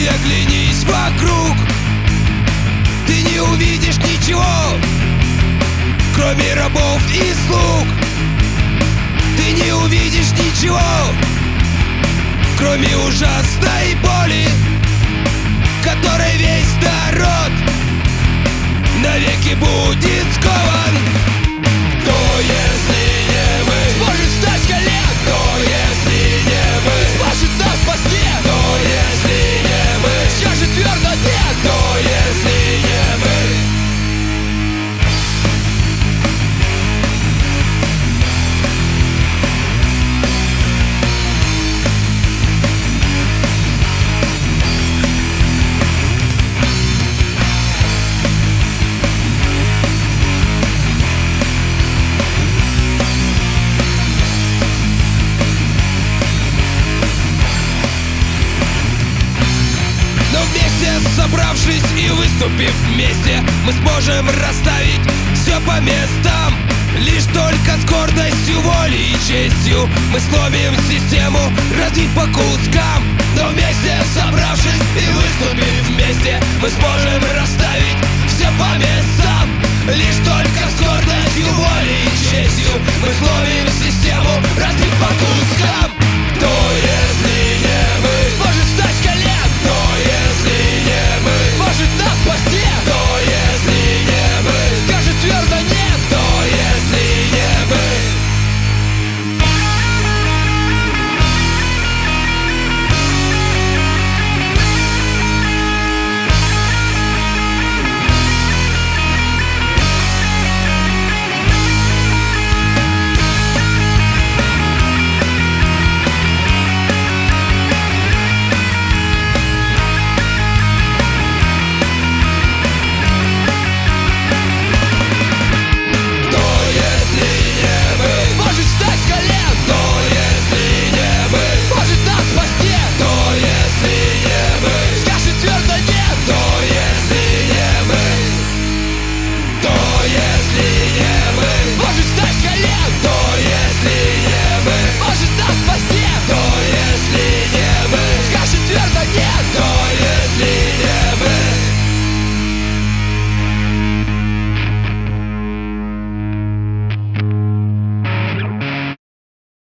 Ты оглянись вокруг, ты не увидишь ничего, кроме рабов и слуг. Ты не увидишь ничего, кроме ужасной боли, которой весь народ навеки будет скован. Кто, если не мы, сможет встать с колен? Кто, если не мы, сможет нас спасти? Кто, если не мы, скажет твердо нет? Кто, если не мы? Собравшись и выступив вместе, мы сможем расставить все по местам. Лишь только с гордостью, волей и честью мы сломим систему, разбить по кускам. Но вместе собравшись и выступив вместе, мы сможем расставить все по местам. Лишь только с гордостью, волей и честью мы сломим